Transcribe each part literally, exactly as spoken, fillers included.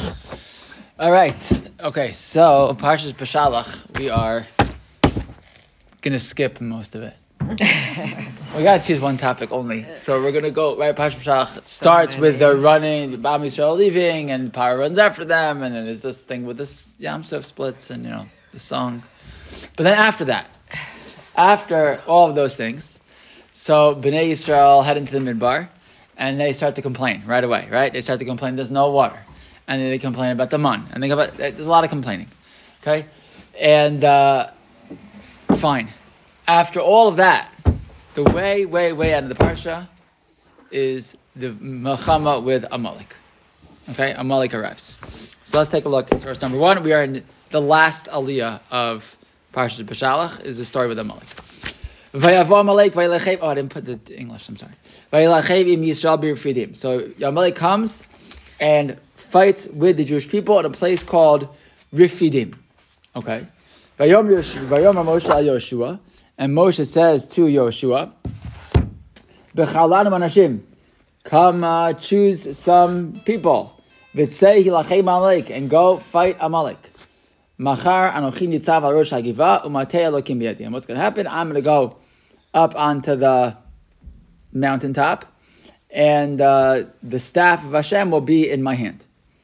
All right. Okay. So Parshas Beshalach, we are gonna skip most of it. We gotta choose one topic only. So we're gonna go right. Parshas Beshalach starts so with the running, the Bam Yisrael leaving, and Paro runs after them, and then there's this thing with this Yam Suf splits, and you know the song. But then after that, after all of those things, so Bnei Yisrael head into the Midbar, and they start to complain right away. Right? They start to complain. There's no water. And then they complain about the man. And they go about, there's a lot of complaining. Okay? And uh, fine. After all of that, the way, way, way out of the parsha is the Melchama with Amalek. Okay? Amalek arrives. So let's take a look at verse number one. We are in the last aliyah of Parshas Beshalach, is the story with Amalek. Vayavo Amalek, Vaylechev. Oh, I didn't put the English, I'm sorry. Vaylechev im Yisrael b'Refidim. So Amalek comes and fights with the Jewish people at a place called Refidim. Okay. Vayom Moshe al Yoshua, and Moshe says to Yoshua, B'chalanam anashim, come uh, choose some people. V'tzei hilachem Amalek, and go fight Amalek. Machar anochi nitzav al rosh hagiva umatei elokim biyadi. And what's going to happen? I'm going to go up onto the mountaintop, and uh, the staff of Hashem will be in my hand.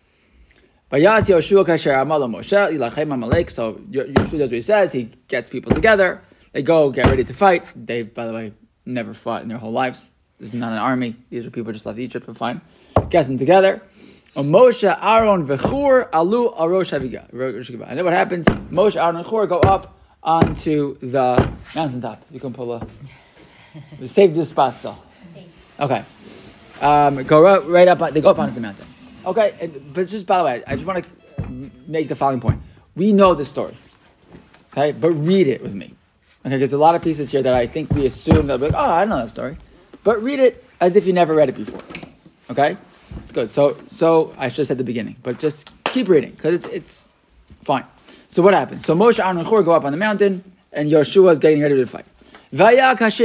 Vayas Yoshua kasher amalo Moshe ilachem Amalek. So Yoshua does what he says. He gets people together. They go get ready to fight. They, by the way, never fought in their whole lives. This is not an army. These are people who just left Egypt, but fine. Gets them together. Moshe, Aaron, Vechur, Alu, Arosh Haviga. And then what happens? Moshe, Aaron, and Chur go up onto the mountaintop. You can pull a... Save this spot still. Okay. Um, go right, right up, they go up onto the mountain. Okay, but just by the way, I just want to make the following point. We know this story, okay? But read it with me, okay? Because a lot of pieces here that I think we assume that we're like, oh, I know that story. But read it as if you never read it before, okay? Good, so so I just said at the beginning, but just keep reading, because it's, it's fine. So what happens? So Moshe, Aaron, and Chur go up on the mountain, and Yoshua is getting ready to fight. And what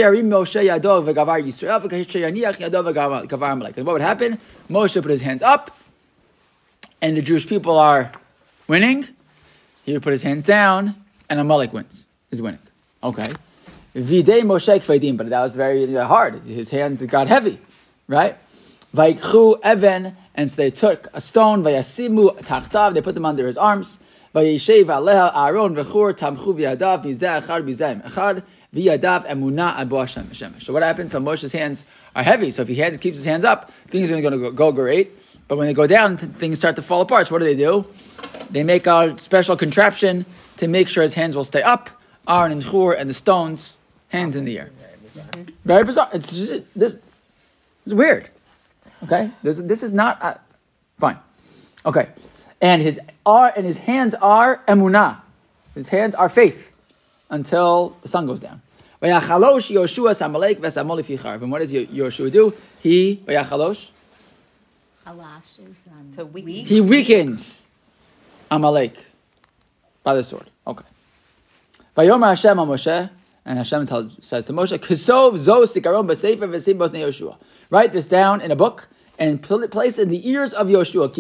would happen? Moshe put his hands up, and the Jewish people are winning. He would put his hands down, and Amalek wins, is winning. Okay. Videi Moshe kvedim, but that was very hard. His hands got heavy, right? Vaikchu even, and so they took a stone, vayasimu tachtav, they put them under his arms. Vayeshev aleha Aaron v'Chur tamchu v'yadav mizeh echad mizeh echad v'yadav emuna al bo Hashem shemesh. So what happens? So Moshe's hands are heavy. So if he hands, keeps his hands up, things are going to go, go great. But when they go down, things start to fall apart. So what do they do? They make a special contraption to make sure his hands will stay up. Aaron and Chur and the stones, hands in the air. Very bizarre. It's just, this. It's weird. Okay, this this is not uh, fine. Okay, and his are and his hands are emunah. His hands are faith until the sun goes down. Vayachalosh Yoshua Samalek v'Samalek fichar. And what does Yoshua do? He vayachalosh. Halash is um, to weaken. He weakens Amalek by the sword. Okay. Vayomer Hashem Moshe, and Hashem tells, says to Moshe, "Kesov zo sikaron b'sefer v'simbos ne Yoshua." Write this down in a book and place it in the ears of Yoshua.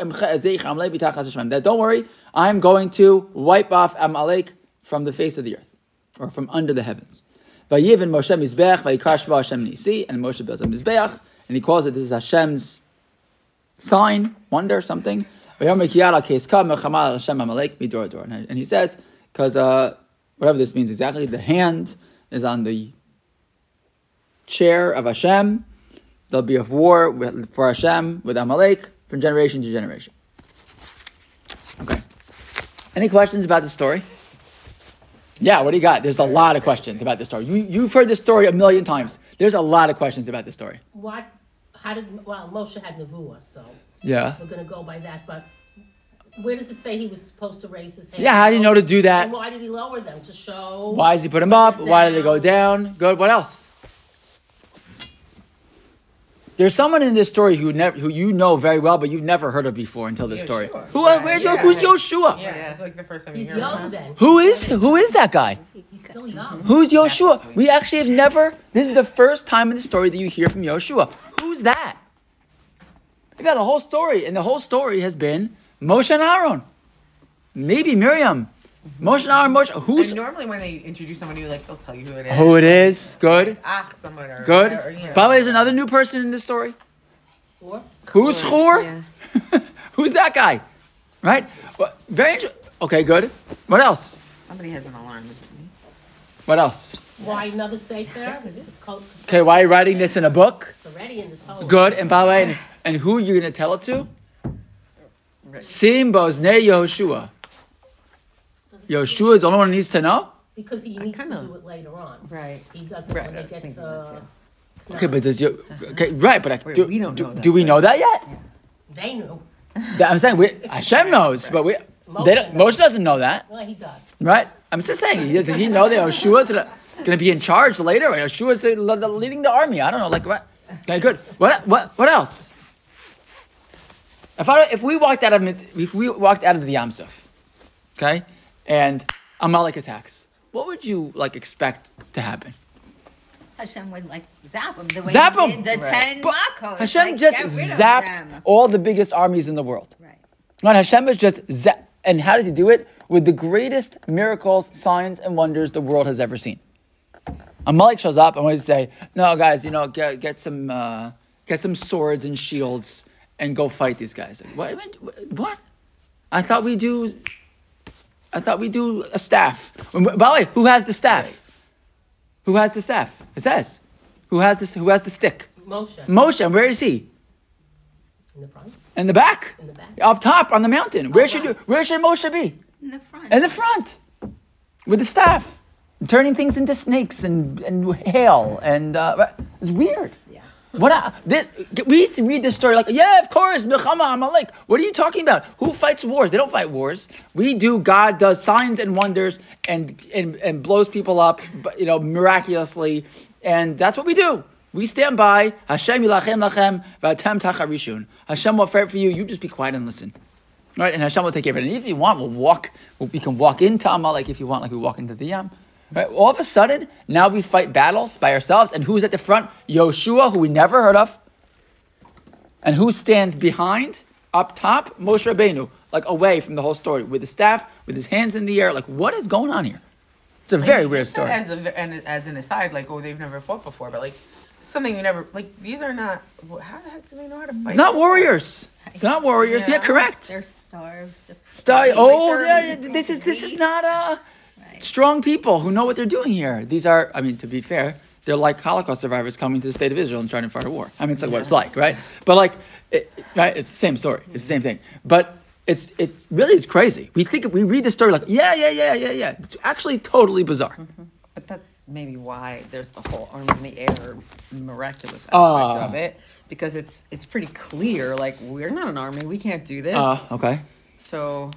That don't worry, I'm going to wipe off Amalek from the face of the earth, or from under the heavens. Vayivin Moshe mizbeach vayikar shva Hashem nisi, and Moshe builds a mizbeach, and he calls it, this is Hashem's sign, wonder, something. And he says, because uh, whatever this means exactly, the hand is on the chair of Hashem. There'll be a war with, for Hashem with Amalek from generation to generation. Okay. Any questions about the story? Yeah, what do you got? There's a lot of questions about this story. You, you've heard this story a million times. There's a lot of questions about this story. What? How did? Well, Moshe had Nevuah, so yeah, we're going to go by that. But where does it say he was supposed to raise his hands? Yeah, how do you know to do that? And why did he lower them? To show. Why does he put them up? Why did they go down? Good. What else? There's someone in this story who never, who you know very well, but you've never heard of before until this story. Who? Yeah, Where's yeah. Yo, who's Yoshua? Yeah, yeah, it's like the first time you He's hear young him. then. Who is who is that guy? He's still young. Who's Yoshua? We actually have never. This is the first time in the story that you hear from Yoshua. Who's that? We've got a whole story, and the whole story has been Moshe and Aaron. Maybe Miriam. Moshe and Aaron, Moshe. Who's And normally when they introduce somebody, like they'll tell you who it is. who it is? Good. Ah, someone or Good. or, you know. By the way, there's another new person in this story. Or, Who's Chor? Yeah. Who's that guy? Right? Well, very interesting. Okay, good. What else? Somebody has an alarm. Isn't What else? why another sefer? It's a co- Okay, why are you writing this in a book? it's already in the Torah. Good. And by the way, and, and who you're going to tell it to? Sim Bozne Yehoshua. Yehoshua is the only one who needs to know? Because he needs kinda- to do it later on. Right. He doesn't Right, when I they was get thinking to. that, Okay, but does you... Okay, right, but I, Wait, do, we don't do, know that, do we know that yet? They knew. That- I'm saying, we, Hashem knows, but we... They don't, Moshe doesn't know that, Well, he does. right? I'm just saying, does he know that Yehoshua's going to be in charge later? Yehoshua's the, the, leading the army. I don't know, like what? Okay, good. What what what else? If I if we walked out of if we walked out of the Yam Suf, okay, and Amalek attacks, what would you like expect to happen? Hashem would like zap them the way Zap he 'em! did the Right. ten But Makos. Hashem like, just get rid of zapped them. all the biggest armies in the world. Right. Right, Hashem is just zap. And how does he do it? With the greatest miracles, signs, and wonders the world has ever seen. Amalek shows up and what does he say? No, guys, you know, get, get some uh, get some swords and shields and go fight these guys. Like, what? What? I thought we do. I thought we do a staff. By the way, who has the staff? Who has the staff? It says. Who has this? Who has the stick? Moshe Moshe. And where is he? in the front. In the back. In the back. Up top on the mountain. Where should wow. you, Where should Moshe be? In the front. In the front, with the staff, turning things into snakes and, and hail, and uh, it's weird. Yeah. What I, this? We need to read this story like, yeah, of course, Milchama Amalek. What are you talking about? Who fights wars? They don't fight wars. We do. God does signs and wonders and and, and blows people up, you know, miraculously, and that's what we do. We stand by. Hashem yilachem lachem v'atem tacharishun. Hashem will fight for you. You just be quiet and listen. Right, and Hashem will take care of it. And if you want, we'll walk. We can walk into Amalek if you want, like we walk into the Yam. Right? All of a sudden, now we fight battles by ourselves. And who's at the front? Yoshua, who we never heard of. And who stands behind, up top? Moshe Rabbeinu, like away from the whole story, with the staff, with his hands in the air. Like, what is going on here? It's a very weird story. As, a, and as an aside, like, oh, they've never fought before, but like, something you never, like, these are not, how the heck do they know how to fight? Not warriors. They're not warriors. Yeah, Yeah. correct. They're starved. Sty- oh, they're- yeah, this is this is not uh, Right. strong people who know what they're doing here. These are, I mean, to be fair, they're like Holocaust survivors coming to the state of Israel and trying to fight a war. I mean, it's like what it's like, right? But like, it, right? It's the same story. It's the same thing. But it's it really is crazy. We think we read the story like, yeah, yeah, yeah, yeah, yeah. It's actually totally bizarre. But that's maybe why there's the whole arm in the air miraculous aspect Ah. of it, because it's it's pretty clear. Like, we're not an army, we can't do this. Uh, okay. So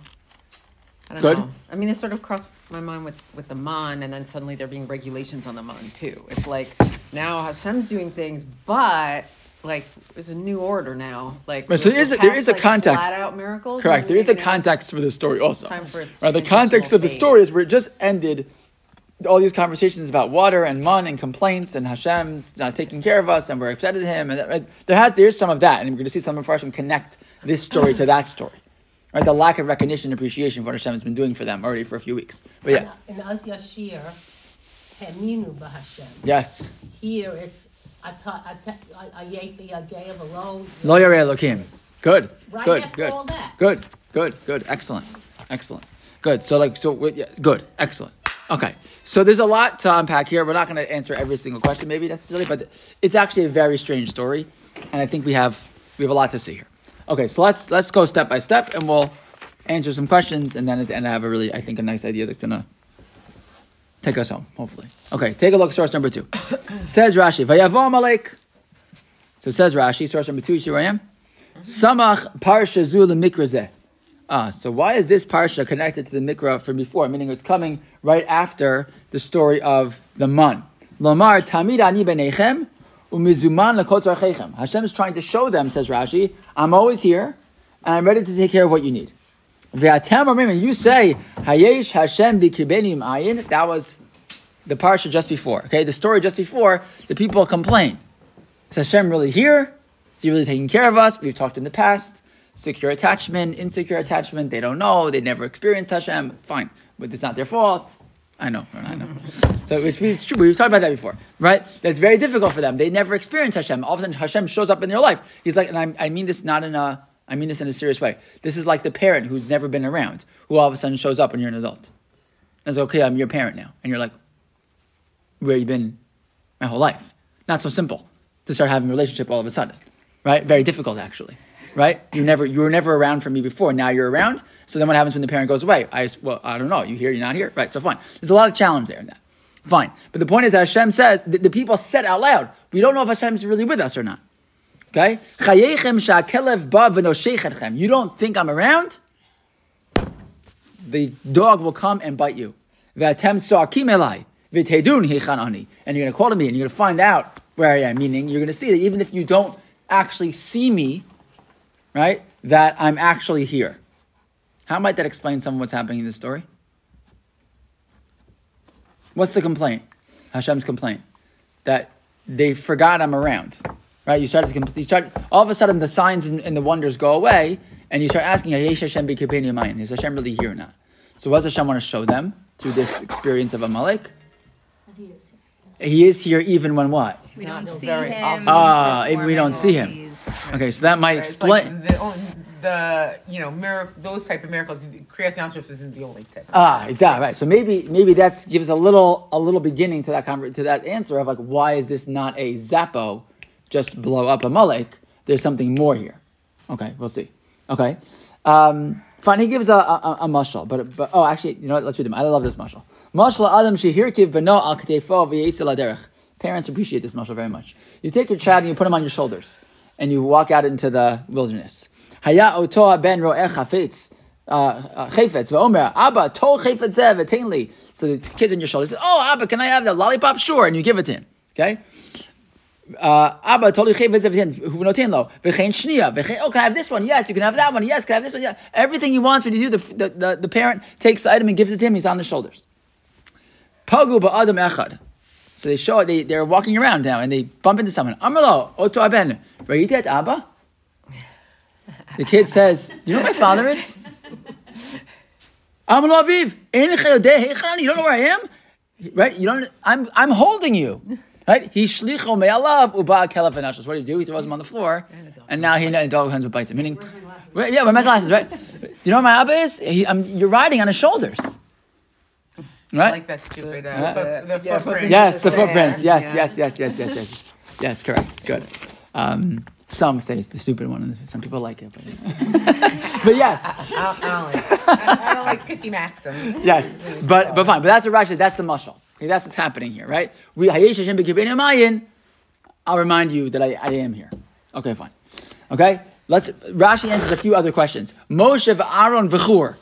I don't Good. know. I mean, it sort of crossed my mind with with the man, and then suddenly there being regulations on the man too. It's like now Hashem's doing things, but like there's a new order now. Like Right, so we're- there is we're a- there past, is a like, context. Flat out miracles. Correct. and There is a now context for the story also. Time for a Right, the context of the transitional story phase. is where it just ended all these conversations about water and man and complaints and Hashem's not taking care of us and we're upset at him. And that, right, there has there is some of that, and we're going to see some of Farshim connect this story to that story. Right, the lack of recognition and appreciation for what Hashem has been doing for them already for a few weeks. But yeah, In Az Yashir, Heminu b'Hashem. yes. Here it's Ata- Ata- Ayefi Agay of Alone. Lo Yarei Elokim. Good, Right good, after good, all that. good, good, good, excellent, excellent, good. So like, so we- yeah, good, excellent. Okay, so there's a lot to unpack here. We're not going to answer every single question, maybe necessarily, but it's actually a very strange story, and I think we have we have a lot to see here. Okay, so let's let's go step by step, and we'll answer some questions, and then at the end I have a really, I think, a nice idea that's gonna take us home, hopefully. Okay, take a look at source number two. Says Rashi, Vayavo Amalek. So says Rashi, source number two, Shirayim. Samach Parsha Zu Mikra Zeh. Ah, so why is this parsha connected to the Mikra from before? Meaning it's coming right after the story of the man. Lomar Tamid Ani Benechem Umizuman Lekotz Archechem. Hashem is trying to show them, says Rashi, I'm always here and I'm ready to take care of what you need. Ve'atem Amrim, and you say Hayesh Hashem B'Kirbenim Ayin. That was the parsha just before. Okay, the story just before. The people complain. Is Hashem really here? Is he really taking care of us? We've talked in the past. secure attachment, insecure attachment. They don't know. They never experienced Hashem. Fine, but it's not their fault. I know, I know. So it's, it's true. We've talked about that before, right? That's very difficult for them. They never experienced Hashem. All of a sudden, Hashem shows up in their life. He's like, and I, I mean this not in a, I mean this in a serious way. This is like the parent who's never been around, who all of a sudden shows up when you're an adult. And it's like, okay, I'm your parent now, and you're like, where you been my whole life? Not so simple to start having a relationship all of a sudden, right? Very difficult actually. Right? You never, you were never around for me before. Now you're around. So then what happens when the parent goes away? I, well, I don't know. You here, you're not here. Right. So fine. There's a lot of challenge there in that. Fine. But the point is that Hashem says, the, the people said out loud, we don't know if Hashem's really with us or not. Okay? You don't think I'm around? The dog will come and bite you. And you're going to call to me and you're going to find out where I am. Meaning you're going to see that even if you don't actually see me, right, that I'm actually here. How might that explain some of what's happening in this story? What's the complaint? Hashem's complaint. That they forgot I'm around. Right? You start to, you start, all of a sudden the signs and, and the wonders go away, and you start asking, is Hashem really here or not? So what does Hashem want to show them through this experience of Amalek? He is here even when what? We don't see very him. Ah, even we don't see him. Okay, so that might It's explain. like the, only- the you know miracle, those type of miracles. Kriyas Yamsuf isn't the only type. Ah, exactly right. So maybe maybe that gives a little a little beginning to that conver- to that answer of like, why is this not a Zappo, just blow up Amalek? There's something more here. Okay, we'll see. Okay, um, fine. He gives a a, a mashal, but but oh, actually, you know what? Let's read them. I love this mashal. Mashal Adam shehirkiv beno al ketefo v'yetzel haderech. Parents appreciate this mashal very much. You take your child and you put him on your shoulders, and you walk out into the wilderness. Haya otoa ben ro'eh chafetz chayfetz v'omer Abba tol chayfetz zeh v'tein li. So the kid's on your shoulder. Says, "Oh, Abba, can I have the lollipop?" Sure, and you give it to him. Okay. Abba tol chayfetz zeh v'tein v'notein lo v'chein shniya v'chein. Oh, can I have this one? Yes. You can have that one. Yes. Can I have this one? Yeah. Everything he wants me to do, the the, the, the parent takes the item and gives it to him. He's on his shoulders. Pagu ba'adam echad. So they show they they're walking around now and they bump into someone. Amalo oto aben rayitet Abba. The kid says, "Do you know who my father is?" Amalo aviv ein chayodeh heichani. You don't know where I am, right? You don't. I'm I'm holding you, right? He shlicho me'alav uba kelav v'nashos. What did he do? He throws him on the floor, and now he and the dog hands with bites him. Meaning, right, yeah, with my glasses, right? Do you know where my Abba is? He, I'm, you're riding on his shoulders. Right? I like that stupid. Uh, Yeah. foot, the Yeah, footprint. Yes, the Sand, footprints. Yes, yeah. yes, yes, yes, yes, yes. Yes, correct. Good. Um, some say it's the stupid one, and some people like it. But, but yes, I don't, I don't like. I, I don't like pithy maxims. yes. But but fine. But that's what Rashi says. That's the mashal. Okay, that's what's happening here, right? We Hayesh Hashem b'kibeinu mayin. I'll remind you that I, I am here. Okay, fine. Okay, let's. Rashi answers a few other questions. Moshe v'Aaron v'chur.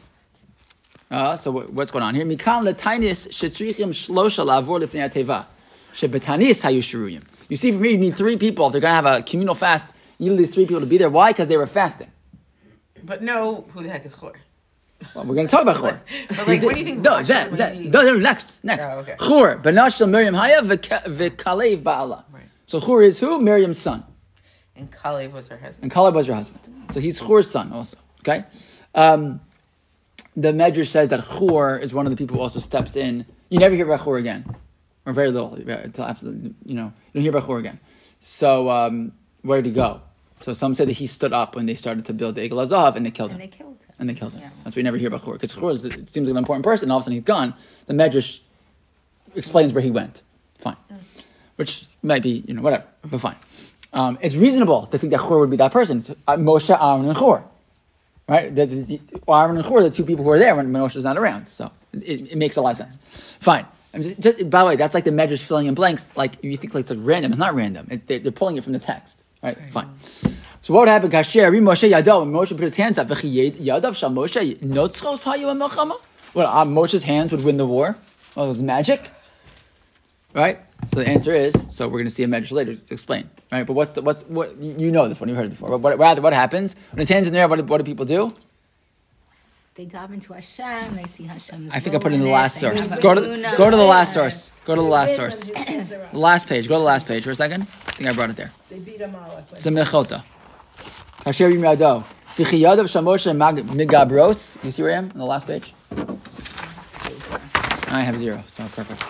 Uh, so what, what's going on here? Mikal letainis shetzrichim shlosha lavor lifnei ateva shebetanis hayu shiruyim. You see, from here, you need three people. If they're going to have a communal fast, you need these three people to be there. Why? Because they were fasting. But no, who the heck is Chor? Well, we're going to talk about Chor. But like, what do you think? No, Moshe that, would that, be- no, no, next, next. Oh, okay. Chor, banash shel Miriam Haya v'kalev ba'ala. Right. So Chor is who? Miriam's son. And Kalev was her husband. And Caleb was her husband. So he's Chor's son also. Okay? Um, the Medrash says that Chor is one of the people who also steps in. You never hear about Chor again. Or very little. Until after, you know, you don't hear about Chor again. So um, where did he go? So some say that he stood up when they started to build the Egel HaZahav and they killed him. And they killed him. And they killed him. Yeah. That's why you never hear about Chor. Because Chor is, it seems like an important person, and all of a sudden he's gone. The Medrash explains where he went. Fine. Which might be, you know, whatever. But fine. Um, it's reasonable to think that Chor would be that person. It's, uh, Moshe, Aaron, and Chor. Right? The, the, the, Aaron and Chor are the two people who are there when Moshe's not around. So it, it makes a lot of sense. Fine. I'm just, just, by the way, that's like the Medrash filling in blanks. Like, you think like it's like random. It's not random. It, they, they're pulling it from the text. Right? Fine. So what would happen? Kasher, Moshe Yado, when Moshe put his hands up, Yadav Shal Moshe, Notzchos Hayu Melchama? What, uh, Moshe's hands would win the war? Well, it was magic? Right? So the answer is, so we're going to see a Medrash later to explain. Right? But what's the, what's, what, you know this one, you've heard it before. But what, what, what happens? When his hand's in the air, what, do- what do people do? They dive into Hashem. They see Hashem's I think I put it in will the it, last they source. have Go to, emunah. go to the last source. Go to the last source. The last page. Go to the last page for a second. I think I brought it there. They beat him all up. Semechota. Kasher Yim Yado. V'chiyadav shamoshe migabros. You see where I am on the last page? I have zero, so perfect.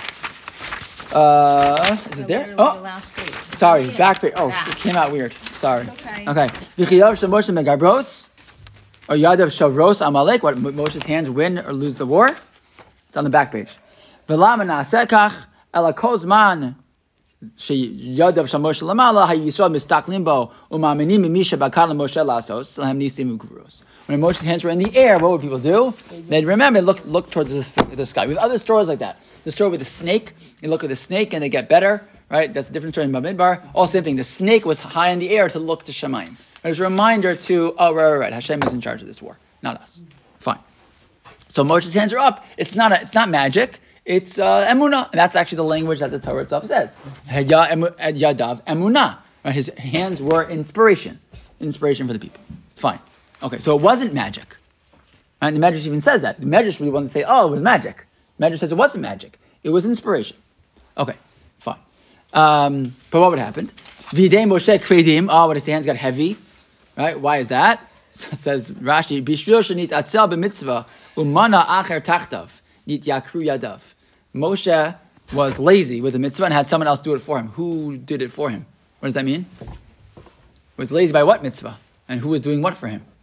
Uh, is it there? The Oh, last page. sorry, Yeah. back page. Oh, Back. it came out weird. Sorry. Okay. Okay. V'chiyadav shamoshe migabros. Or Yadav Shavros Amalek, what Moshe's hands win or lose the war. It's on the back page. V'lama na'asekach ela kozman sheyadav Shamoshe lamala hayisrael mistaklim bo umaminim misha bakal Moshe lasos lahem nisim ugvuros. When Moshe's hands were in the air, what would people do? They'd remember, look look towards the, the sky. We have other stories like that. The story with the snake, you look at the snake and they get better, right? That's a different story in Bamidbar. All same thing. The snake was high in the air to look to Shemaim. It was a reminder to, oh, right, right, right. Hashem is in charge of this war, not us. Fine. So Moshe's hands are up. It's not a, it's not magic. It's uh, emunah. And that's actually the language that the Torah itself says. Yadav emunah. Right? His hands were inspiration. Inspiration for the people. Fine. Okay, so it wasn't magic. Right? The Medrash even says that. The Medrash really wanted to say, oh, it was magic. The Medrash says it wasn't magic. It was inspiration. Okay, fine. Um, but what would happen? Videi Moshe kvedim. Oh, but his hands got heavy. Right? Why is that? So it says Rashi, Bishvil shenit atzel b'mitzvah umana acher tachtav nit yakru yadav. Moshe was lazy with the mitzvah and had someone else do it for him. Who did it for him? What does that mean? Was lazy by what mitzvah? And who was doing what for him?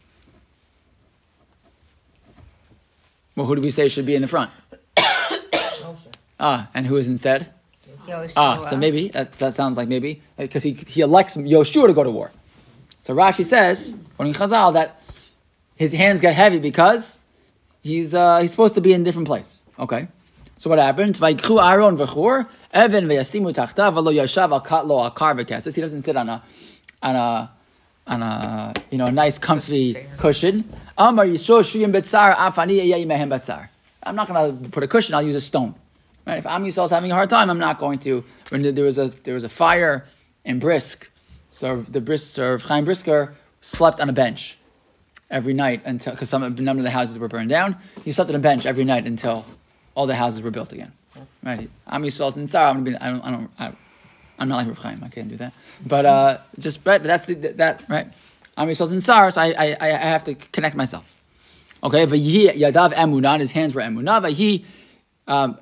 Well, who do we say should be in the front? Ah, and who is instead? Yoshua. Ah, so maybe, that, that sounds like maybe, because he, he elects Yoshua to go to war. So Rashi says, according to Chazal, that his hands got heavy because he's uh, he's supposed to be in a different place. Okay. So what happened? Vayikchu Aaron v'chur, Evan v'yasimu tachtav v'lo yashav al kat lo akar v'keses. He doesn't sit on a, on a, on a, you know, a nice comfy cushion. Amar Yisro shuyim betzar afani eyayi mehem betzar. I'm not going to put a cushion, I'll use a stone. Right? If Am Yisrael is having a hard time, I'm not going to. When there was a there was a fire in Brisk, so the Brisk, Sir Chaim Brisker slept on a bench every night until, because some a number of the houses were burned down. He slept on a bench every night until all the houses were built again. Right? Am Yisrael's in Sarah. I'm gonna be. I don't. I don't. I, I'm not like Rav Chaim. I can't do that. But uh, just right. But that's the, that right. Am Yisrael's in Sarah, so I, I I have to connect myself. Okay. V'yihi yadav emunah. His hands were emunah. V'hi. Um,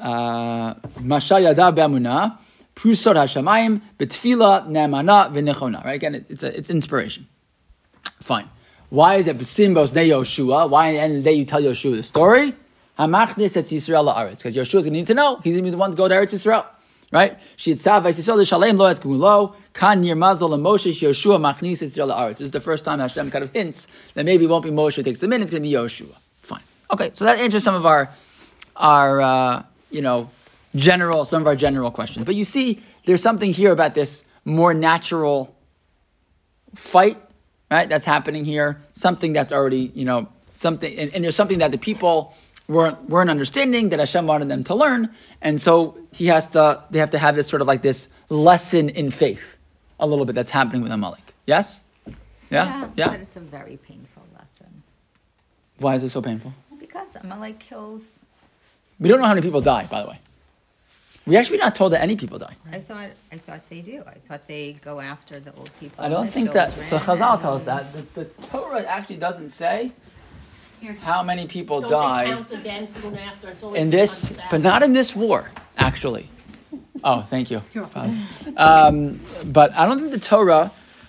Masha yadav be'amunah, prusot hashamayim, betfila ne'amana v'nechona. Right, again, it, it's a, it's inspiration. Fine. Why is it b'simbos ne Yoshua? Why at the end of the day you tell Yoshua the story? Hamachnis et Yisrael la'aretz, because Yoshua's going to need to know. He's going to be the one to go to Eretz Yisrael. Right? Sheitzav v'Yisrael l'shalem lo et gumulo, kan yirmaz lo l'Moshe Yoshua machnis et Yisrael la'aretz. This is the first time Hashem kind of hints that maybe it won't be Moshe who takes them in, it's going to be Yoshua. Fine. Okay, so that answers some of our, our, uh, you know, general, some of our general questions. But you see, there's something here about this more natural fight, right? That's happening here. Something that's already, you know, something, and, and there's something that the people weren't weren't understanding that Hashem wanted them to learn, and so he has to. They have to have this sort of like this lesson in faith, a little bit that's happening with Amalek. Yes, yeah, Yeah, yeah. but it's a very painful lesson. Why is it so painful? Because Amalek kills. We don't know how many people die, by the way. We actually not told that any people die. I thought I thought they do. I thought they go after the old people. I don't the think that. So children, Chazal and- tells that the, the Torah actually doesn't say how many people Don't they die count again soon after? It's always in this, one hundred but not in this war, actually. Oh, thank you. Um, but I don't think the Torah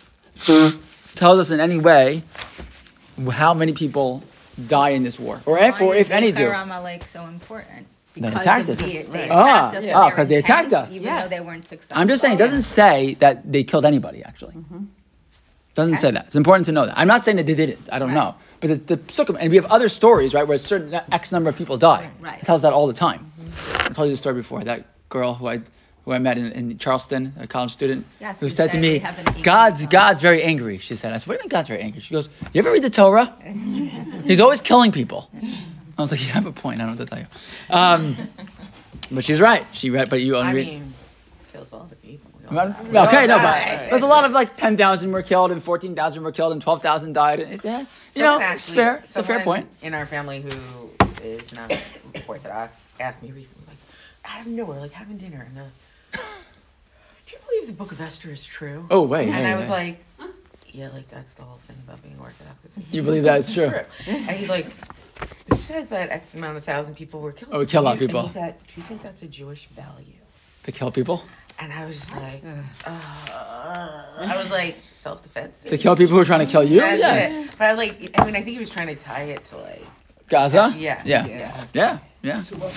tells us in any way how many people die in this war, or if, Why or is if any do. Amalek so important? They Because attacked of us. the- They Ah, attacked us. ah, and 'cause they their attacked intent, us. even Yes. though they weren't successful. I'm just saying, it doesn't say that they killed anybody, actually. Doesn't say that. It's important to know that. I'm not saying that they didn't. I don't Right. know. But the, the Psukim, and we have other stories, right, where a certain X number of people die. Right. It tells that all the time. I told you the story before. That girl who I who I met in, in Charleston, a college student, Yes, who you said to said me, they have an equal God's, time. God's very angry, she said. I said, what do you mean God's very angry? She goes, you ever read the Torah? He's always killing people. I was like, you have a point. I don't know what to tell you. Um, but she's right. She read, but you only I read. mean, kills all the people. We all Well, die. We all Okay, no, but die. there's a lot of like ten thousand were killed and fourteen thousand were killed and twelve thousand died. And it, yeah, you know, Someone it's actually- fair. It's a fair someone point. In our family who is not Orthodox asked me recently, like, out of nowhere, like having dinner, and uh, do you believe the Book of Esther is true? Oh, wait. And hey, I was hey. like, yeah, like that's the whole thing about being Orthodox. It's You believe that's true? And he's like, it says that X amount of thousand people were killed. Oh, we kill a lot of And people. he said, do you think that's a Jewish value? To kill people? And I was just like, uh, I was like, self-defense. To kill people who are trying to kill you? That's Yes. it. But I like, I mean, I think he was trying to tie it to like, Gaza? yeah, Yeah. yeah. Yeah. Yeah.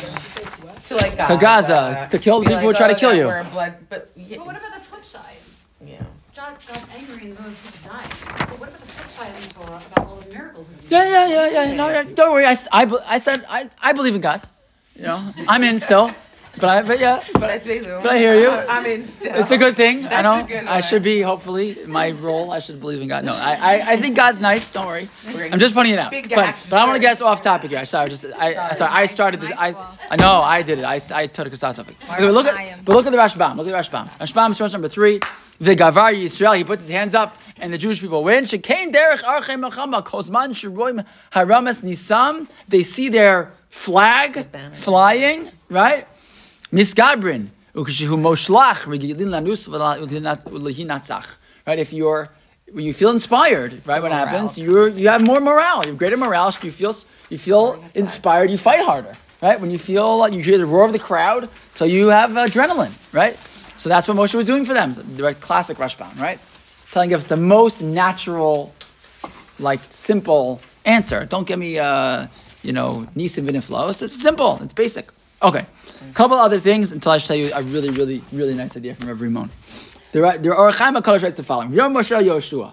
to like Gaza. To Gaza, to kill the Be people who like, try to oh, kill that you. we're blood, but yeah, But what about the flip side? yeah. God got angry and those people died. But what about the flip side of the Torah about all the miracles? in the Yeah, yeah, yeah, yeah. No, no, don't worry. I, s- I, be- I said I, I believe in God. You know, I'm in still. But I, but yeah, but, That's basically. but I hear you. I'm in still. It's a good thing. I That's know. a good I one. should be, hopefully, in my role, I should believe in God. No, I, I, I think God's nice. Don't worry. I'm just pointing it out. Big But, gap. but I want to get us off topic here. Sorry, just I, I sorry. I started. The, I, I know I did it. I, I took us off topic. Okay, but look at, but look at the Rashbam. Look at the Rashbam. Rashbam, source number three. The Gavar Yisrael. He puts his hands up, and the Jewish people win. Shekain derech archei melchama kozman sheroim haramas nisam. They see their flag flying, right? Misgabrin. Ukeshehu moshlach regilin lanus v'lehinatzach. Right? If you're when you feel inspired, right? What happens? You're you have more morale. You have greater morale. You feel you feel inspired. You fight harder, right? When you feel like you hear the roar of the crowd, so you have adrenaline, right? So that's what Moshe was doing for them. The right, classic Rashbam, right? Telling us the most natural, like simple answer. Don't give me, uh, you know, nisim v'niflos. It's simple. It's basic. Okay. A couple other things until I tell you a really, really, really nice idea from Rav Rimon. There are there are Chaim HaKadosh writes the following: Yom Moshe Yoshua.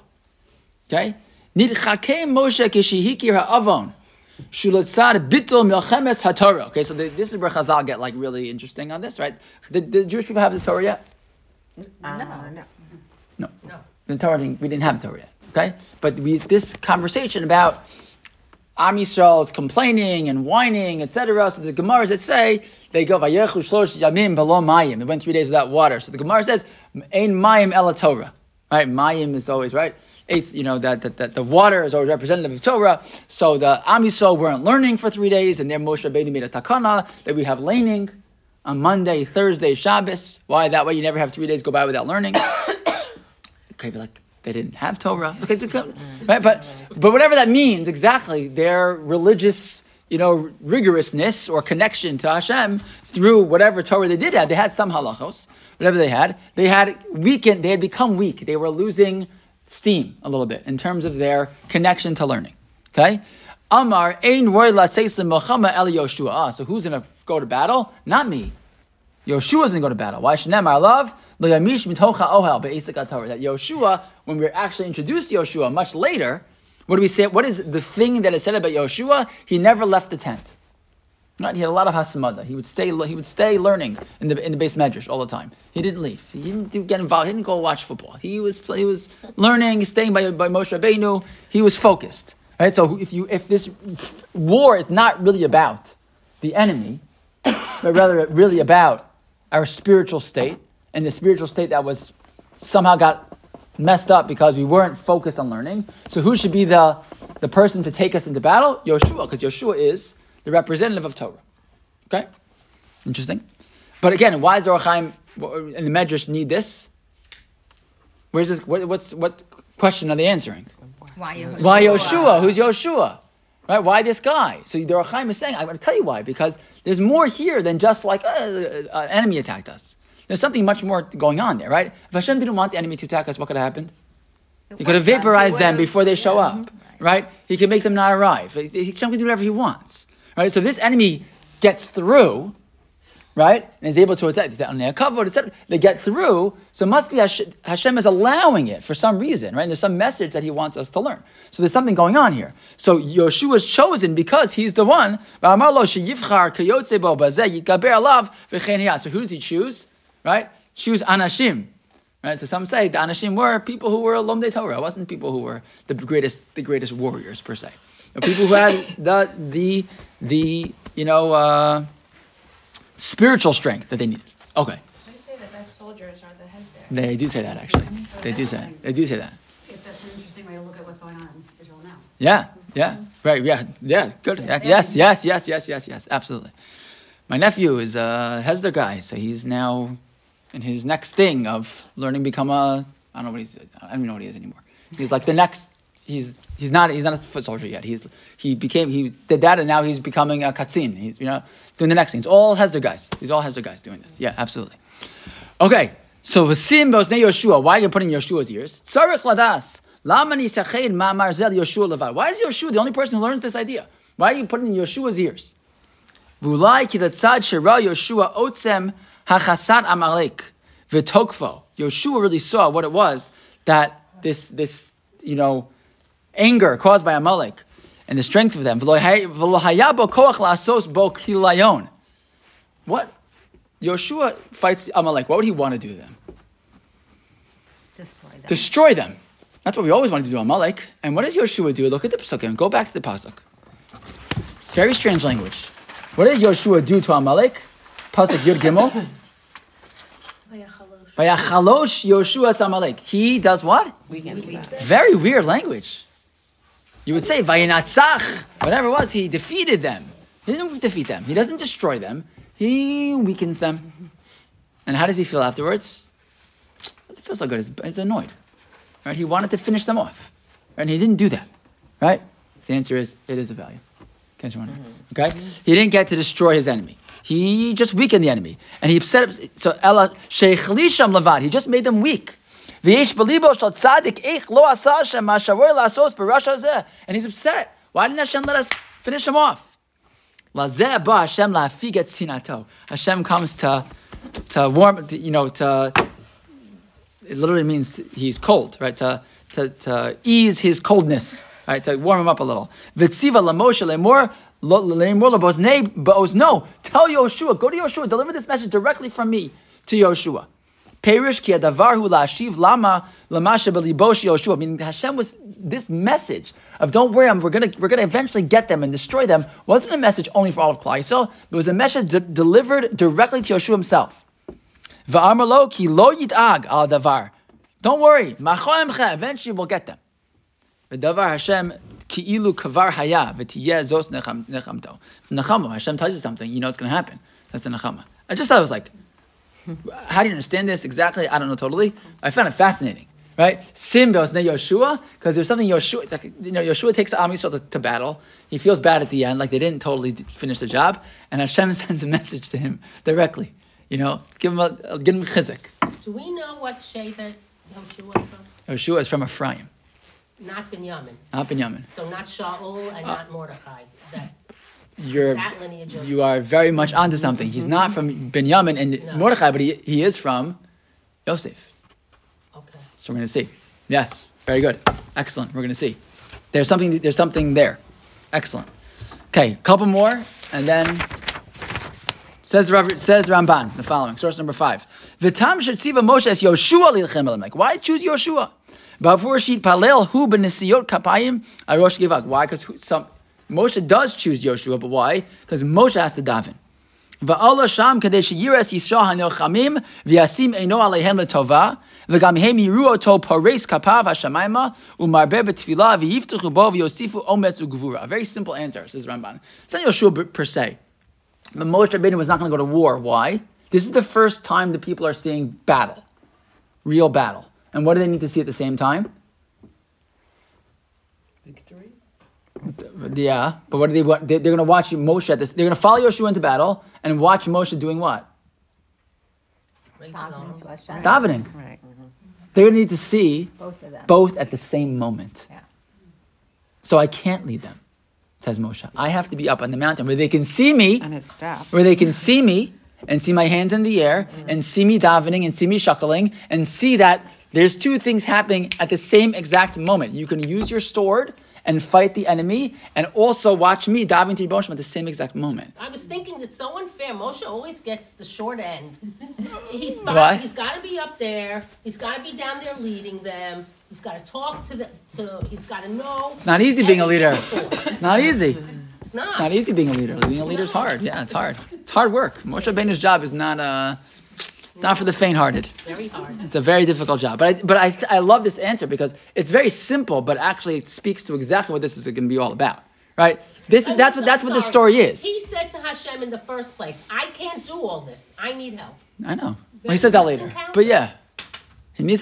Okay, Nidchakei Moshe kishihikir ha'avon shulatzad bittul melchemes haTorah. Okay, so the, this is where Chazal get like really interesting on this, right? Did the Jewish people have the Torah yet? Uh, no. No, no. The Torah didn't, we didn't have the Torah yet. Okay, but we this conversation about Am Yisrael is complaining and whining, et cetera. So the Gemaras that say they go vayechu shlosh yamim below mayim. They went three days without water. So the Gemara says ein mayim ela Torah. Right, mayim is always right. It's you know that, that that the water is always representative of Torah. So the Am Yisrael weren't learning for three days, and then Moshe Rabbeinu made a takana that we have laning on Monday, Thursday, Shabbos. Why? That way you never have three days go by without learning. Okay, be like. They didn't have Torah, okay, so, right? But but whatever that means exactly, their religious, you know, rigorousness or connection to Hashem through whatever Torah they did have. They had some halachos, whatever they had. They had weakened. They had become weak. They were losing steam a little bit in terms of their connection to learning. Okay, Amar ein roy latzeis l'milchama el Yoshua. Ah, so who's going to go to battle? Not me. Yoshua's going to go to battle. Why? Shenem, our love. That Yoshua, when we were actually introduced to Yoshua much later, what do we say? What is the thing that is said about Yoshua? He never left the tent. Right? He had a lot of hasamada. He would stay. He would stay learning in the in the base medrash all the time. He didn't leave. He didn't do, get involved. He didn't go watch football. He was he was learning, staying by by Moshe Rabbeinu. He was focused. Right. So if you if this war is not really about the enemy, but rather really about our spiritual state. And the spiritual state that was somehow got messed up because we weren't focused on learning. So who should be the, the person to take us into battle? Yoshua, because Yoshua is the representative of Torah. Okay? Interesting. But again, why does the Or Chaim and the Medrash need this? Where's this? What, what's, what question are they answering? Why Yoshua? Why Yoshua? Who's Yoshua? Right? Why this guy? So the Or Chaim is saying, I'm going to tell you why, because there's more here than just like uh, an enemy attacked us. There's something much more going on there, right? If Hashem didn't want the enemy to attack us, what could have happened? He could have vaporized them before they show up, right? He could make them not arrive. Hashem can do whatever he wants, right? So if this enemy gets through, right, and is able to attack, et cetera, they get through, so it must be Hashem is allowing it for some reason, right? And there's some message that he wants us to learn. So there's something going on here. So Yoshua is chosen because he's the one. So who does he choose? Right? Choose Anashim. Right? So some say the Anashim were people who were Lomdei Torah. It wasn't people who were the greatest the greatest warriors per se. But people who had the the the you know uh, spiritual strength that they needed. Okay. They say that best soldiers are the heads there. They do say that actually. They do say that. They do say that. If that's an interesting way to look at what's going on in Israel now. Yeah. Yeah. Right. Yeah. Yeah. Good. Yeah. Yes. Yes. Yes. Yes. Yes. Yes. Absolutely. My nephew is a Hesder guy, so he's now in his next thing of learning to become a, I don't know what he's, I don't even know what he is anymore. He's like the next. He's he's not he's not a foot soldier yet. He's he became he did that and now he's becoming a katzin. He's you know doing the next thing. It's all Hesder guys. These all Hesder guys doing this. Yeah, absolutely. Okay, so Vasim Bosnei Yoshua. Why are you putting Yoshua's ears? Tzarich ladas. Lama nisached ma'amar zel Yoshua levad. Why is Yoshua the only person who learns this idea? Why are you putting in Yoshua's ears? V'ulai ki letzad shera Yoshua otzem hachasat Amalek v'tokfo. Yoshua really saw what it was that this this you know. anger caused by Amalek and the strength of them. What? Yoshua fights Amalek. What would he want to do to them? Destroy them. Destroy them. That's what we always want to do to Amalek. And what does Yoshua do? Look at the Pasuk and go back to the Pasuk. Very strange language. What does Yoshua do to Amalek? Pasuk Yud Gimel. Vayachalosh Yoshua Amalek. He does what? Very weird language. You would say, Vayinatzach, whatever it was, he defeated them. He didn't defeat them. He doesn't destroy them. He weakens them. And how does he feel afterwards? Doesn't feel so good. He's, he's annoyed. Right? He wanted to finish them off. Right? And he didn't do that. Right? The answer is, it is a value. Can't you wonder? Okay? He didn't get to destroy his enemy. He just weakened the enemy. And he set up, so Ella Sheikhlisham Levad, he just made them weak. And he's upset. Why didn't Hashem let us finish him off? Hashem comes to to warm, to, you know, to, it literally means he's cold, right? To, to, to ease his coldness, right? To warm him up a little. No, tell Yoshua, go to Yoshua, deliver this message directly from me to Yoshua. Perish ki adavar hu la'ashiv lama lamasha belibosh Yoshua. Meaning Hashem was this message of don't worry, we're gonna we're gonna eventually get them and destroy them. Wasn't a message only for all of Klal Yisrael. It was a message de- delivered directly to Yoshua himself. Va'amar lo ki lo yid'ag al davar. Don't worry, machoemcha. Eventually we'll get them. V'davar Hashem ki ilu kavar haya v'tiyeh zos nechamto. It's a nechama. Hashem tells you something, you know it's gonna happen. That's a nechama. I just thought it was like, how do you understand this exactly? I don't know totally. I found it fascinating, right? Simbos ne Yoshua, because there's something Yoshua, like, you know, Yoshua takes the Am Yisrael to, to battle. He feels bad at the end, like they didn't totally finish the job, and Hashem sends a message to him directly. You know, give him a, give him chizuk. Do we know what Shevet Yoshua is from? Yoshua is from Ephraim, Not Binyamin. not Binyamin. So not Shaul and Uh, not Mordechai. That You're, that lineage of you are very much onto something. He's not from Binyamin and No. Mordechai, but he, he is from Yosef. okay. So we're going to see. Yes, very good. Excellent. We're going to see. There's something There's something there. Excellent. Okay, couple more, and then says the, Rev- says the Ramban, the following, source number five. V'tam shetziva Moshe es Yoshua lilchem Elimelech. Why choose Yoshua? Bavur shit palel hu b'nesiyot kapayim arosh givak. Why? Because some Moshe does choose Yoshua, but why? Because Moshe has to daven. Va'ala sham kadesh yiras Yisrael hanilchamim v'yasim eino aleihem letova v'gam hem yiru oto pares kapav hashamayma umarbe betfilah v'yiftuchu bo v'yosifu ometz ugvura. A very simple answer, says Ramban. It's not Yoshua per se. But Moshe Rabbeinu was not going to go to war. Why? This is the first time the people are seeing battle, real battle. And what do they need to see at the same time? Victory? Yeah, but what do they want? They're going to watch Moshe at this. They're going to follow Yoshua into battle and watch Moshe doing what? Davening to Hashem. Davening. Right. They're going to need to see Both of them. both at the same moment. Yeah. So I can't lead them, says Moshe. I have to be up on the mountain where they can see me, And his staff. where they can see me and see my hands in the air and see me davening and see me shuckling and see that there's two things happening at the same exact moment. You can use your sword and fight the enemy and also watch me davening to Yibboshim at the same exact moment. I was thinking it's so unfair. Moshe always gets the short end. He's What? He's got to be up there. He's got to be down there leading them. He's got to talk to the. To he's got to know. It's not easy being a leader. everything. It's not easy. It's not. It's not easy being a leader. Being a leader is hard. Yeah, it's hard. It's hard work. Moshe Rabbeinu's job is not uh, it's not for the faint-hearted. Very hard. It's a very difficult job. But I, but I, I love this answer because it's very simple, but actually it speaks to exactly what this is going to be all about, right? This I'm that's so what that's what the sorry. story is. He said to Hashem in the first place, "I can't do all this. I need help." I know. Well, he says that later, but yeah, he needs help.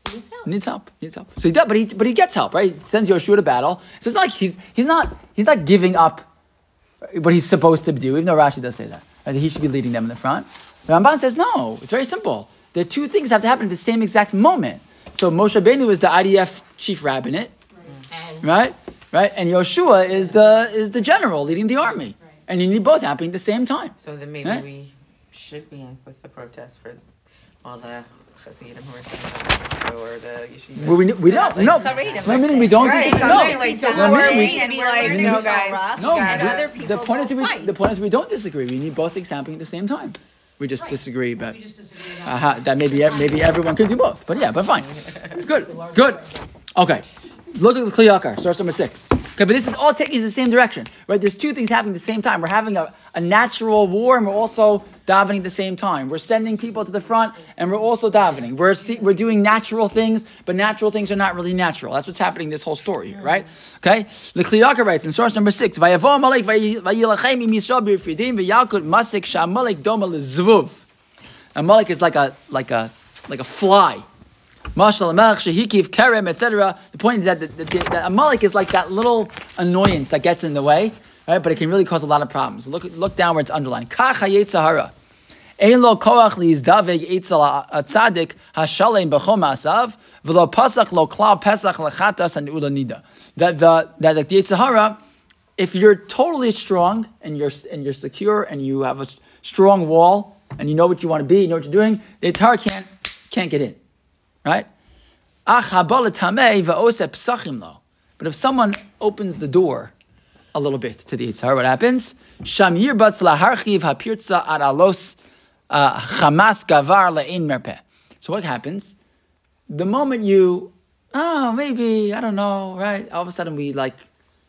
He needs help. He needs help. He needs help. So he does, but he but he gets help, right? He sends Yoshua to battle. So it's not like he's he's not he's not giving up what he's supposed to do, even though Rashi does say that. Right? He should be leading them in the front. The Ramban says no. It's very simple. The two things have to happen at the same exact moment. So Moshe Rabbeinu is the I D F chief rabbinate, And right? Right, and Yoshua is the is the general leading the army, and you need both happening at the same time. So then maybe Right? we should be in with the protest for all the Hasidim who are saying or the yeshiva. Well, we we don't no. No, meaning we don't Right, disagree. so No, anyway, don't no, worry meaning and we, be like, learning no, Torah. guys. no. you gotta- other The, people the point is will that we fight. the point is we don't disagree. We need both things happening at the same time. We just disagree, but We just disagree uh, about how- that maybe maybe everyone could do both. But yeah, but fine. Good, good. Okay, look at the Kli Yakar, source number six. Okay, but this is all taking us in the same direction, right? There's two things happening at the same time. We're having a, a natural war, and we're also davening at the same time. We're sending people to the front, and we're also davening. We're see, we're doing natural things, but natural things are not really natural. That's what's happening in this whole story here, right? Okay? The Kli Yakar writes in source number six, Vayavo Amalek vayilachem im Yisrael b'Refidim v'Yalkut masik sh'Amalek doma l'zvuv. Amalek is like a like a like a fly. Mashal Amalek shehikiv kerem, et cetera. The point is that, that, that, that Amalek is like that little annoyance that gets in the way, right? But it can really cause a lot of problems. Look look down where it's underlined. Kach hayet sahara. Ein lo koach liizdaveg etzel atzadik hashalem b'chom asav v'lo pasach lo klal pesach lechatas and ulanida. That the that the Yitzhahara, if you're totally strong and you're and you're secure and you have a strong wall and you know what you want to be, you know what you're doing, the Yitzhahara can't can't get in, right? Ach habala tamei va'oseh psachim lo. But if someone opens the door a little bit to the Yitzhahara, what happens? Sham yirbatz laharchiv hapirtza ad alos. Uh, Hamas gavar le'in merpeh. So what happens? The moment you, oh, maybe, I don't know, right? All of a sudden we like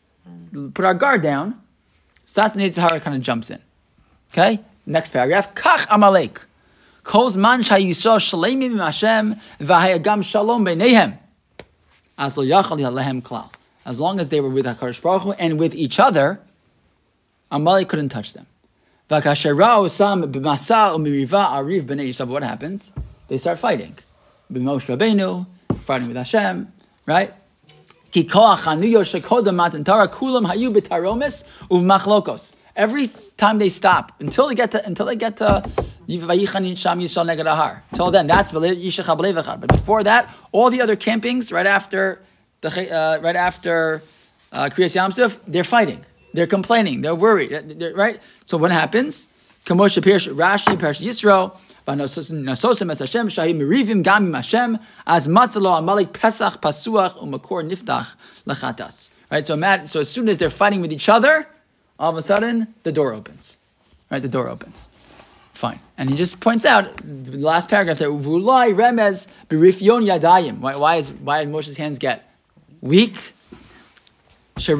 put our guard down. Satan Yitzhahara kind of jumps in. Okay? Next paragraph. Kach Amalek. Kol zman shayisrael shleimim Hashem v'hayagam shalom beinehem. As lo yachal yalehem klal. As long as they were with HaKadosh Baruch Hu and with each other, Amalek couldn't touch them. What happens? They start fighting. B'Moshe Rabbeinu, fighting with Hashem, right? Every time they stop, until they get to until they get to Till then, that's but before that, all the other campings right after the uh, right after uh, Kriyas Yam Suf, they're fighting. They're complaining. They're worried. They're, right? So what happens? Kamosha Pirsh Rashi Pirsh Yisro Nasosim Es Hashem Shahim Merivim Gamim Hashem As Matzalo Amalek Pesach Pasuach Umakor Niftach Lachatas. Right. So Matt. So as soon as they're fighting with each other, all of a sudden the door opens. Right. The door opens. Fine. And he just points out the last paragraph there. Uvulai Remez Berifyon Yadayim. Why? Why is why did Moshe's hands get weak? Their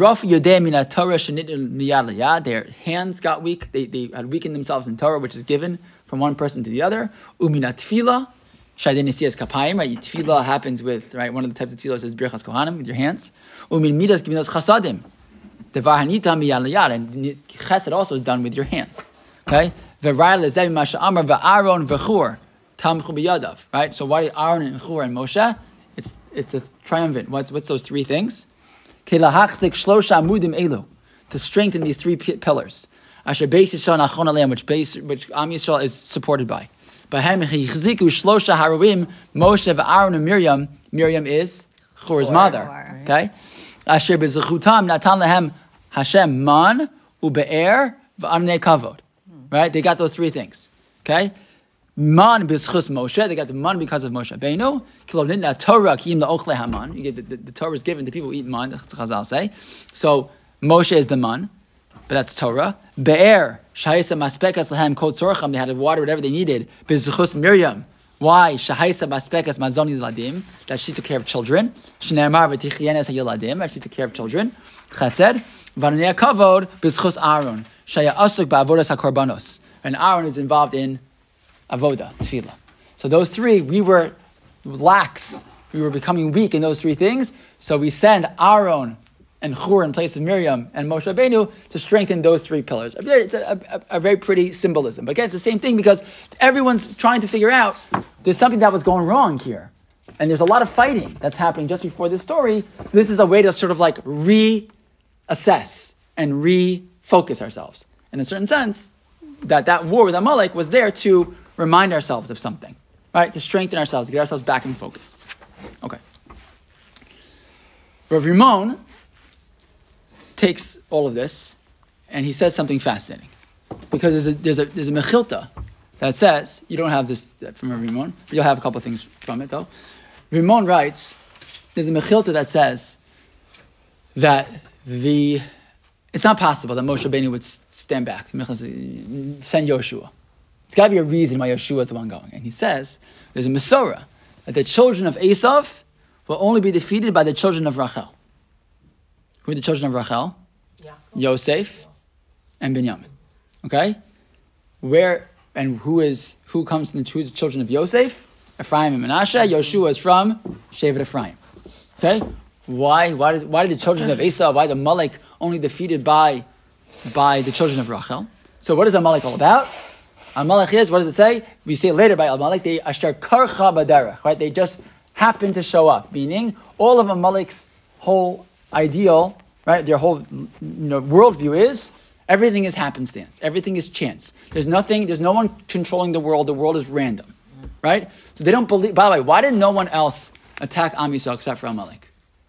hands got weak. They, they had weakened themselves in Torah, which is given from one person to the other. Umina tefila, shadenisias kapayim. Right, tefila happens with right. One of the types of tefillah says birchas kohanim with your hands. Umin midas giminos chasadim. Devar hanita miyalayad, and chesed also is done with your hands. Okay. V'rayel lezev masha amar v'Aaron v'Chur tamchu biyadav. Right. So why did Aaron and Chur and Moshe? It's it's a triumvirate. What's what's those three things? To strengthen these three p- pillars, which base which Am Yisrael is supported by. Moshe, Aaron, and Miriam. Miriam is Chur's mother. Okay. Asher bezuchutam natan lehem Hashem man ube'er v'amnei kavod. Right. They got those three things. Okay. Man b'schus Moshe, they got the man because of Moshe Rabbeinu. Kilo nitna Torah kiyim la'ochle haman. You get the, the, the Torah is given to people who eat man. That's what Chazal say. So Moshe is the man, but that's Torah. Be'er shahisa maspekas lahem kol tzorcham. They had to water whatever they needed. B'schus Miriam. Why shahisa maspekas mazoni ladim? That she took care of children. Shneimar v'tichienes hayoladim. That she took care of children. Chesed v'anei kavod b'schus Aaron. Shaya asuk ba'avodas hakorbanos. And Aaron is involved in avoda, tefillah. So those three, we were lax. We were becoming weak in those three things. So we send Aaron and Chur in place of Miriam and Moshe Rabbeinu to strengthen those three pillars. It's a, a, a very pretty symbolism. But again, it's the same thing because everyone's trying to figure out there's something that was going wrong here. And there's a lot of fighting that's happening just before this story. So this is a way to sort of like reassess and refocus ourselves. In a certain sense, that that war with Amalek was there to remind ourselves of something, right? To strengthen ourselves, to get ourselves back in focus. Okay. Rav Rimon takes all of this and he says something fascinating. Because there's a there's a there's a Mechilta that says, you don't have this from Rav Rimon, but you'll have a couple of things from it though. Rimon writes, there's a Mechilta that says that the it's not possible that Moshe Rabbeinu would stand back, send Yoshua. It's got to be a reason why Yoshua is the one going. And he says, there's a Mesorah, that the children of Esav will only be defeated by the children of Rachel. Who are the children of Rachel? Yeah. Yosef and Binyamin. Okay? Where, and who is, who comes from the, who's the children of Yosef? Ephraim and Menashe. Yoshua is from Shevet Ephraim. Okay? Why? Why did, why did the children of Esav, why is Amalek only defeated by, by the children of Rachel? So what is Amalek all about? Amalek is, what does it say? We say later by Amalek, they asher karcha baderech, right? They just happen to show up, meaning all of Amalek's whole ideal, right? Their whole you know, worldview is everything is happenstance, everything is chance. There's nothing, there's no one controlling the world. The world is random, right? So they don't believe. By the way, why did no one else attack Am Yisrael except for Amalek?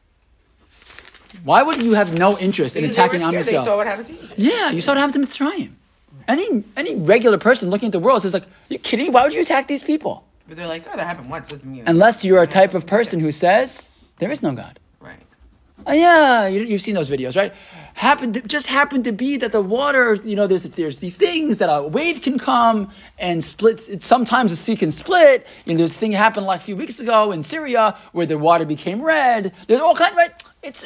Why would you have no interest in Because attacking they Am were scared. Yisrael? They saw what happened to Egypt. Yeah, you saw what happened to Mitzrayim. Any any regular person looking at the world says like, are you kidding me? Why would you attack these people? But they're like, oh, that happened once, doesn't mean. Unless you're a type of person who says, there is no God. Right. Oh yeah, you, you've seen those videos, right? Happened to, just happened to be that the water, you know, there's there's these things that a wave can come and split. It, sometimes the sea can split. You know, this thing happened like a few weeks ago in Syria where the water became red. There's all kinds, right? It's,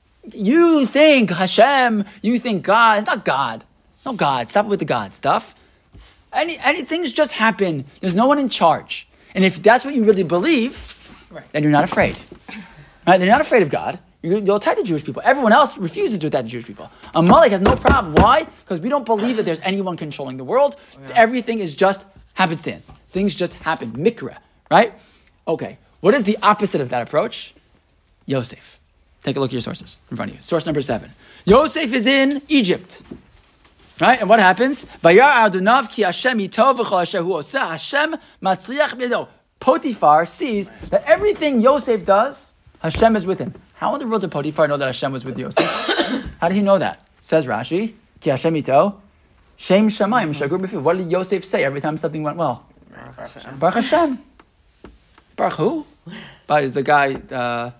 you think Hashem, you think God. It's not God. No God. Stop with the God stuff. Any, any things just happen. There's no one in charge. And if that's what you really believe, right, then you're not afraid. Right? They're not afraid of God. You're, you'll attack the Jewish people. Everyone else refuses to attack the Jewish people. Amalek has no problem. Why? Because we don't believe that there's anyone controlling the world. Yeah. Everything is just happenstance. Things just happen. Mikra. Right? Okay. What is the opposite of that approach? Yosef. Take a look at your sources in front of you. Source number seven. Yosef is in Egypt. Right? And what happens? Vayar Adunav ki Hashem yitov v'chol asher hu oseh Hashem matzliach b'yado. Potiphar sees that everything Yosef does, Hashem is with him. How in the world did Potiphar know that Hashem was with Yosef? How did he know that? Says Rashi, ki Hashem ito, Shem Shamayim shagur b'fiv. What did Yosef say every time something went well? Baruch Hashem. Baruch Hashem. Baruch who? But it's the guy, uh,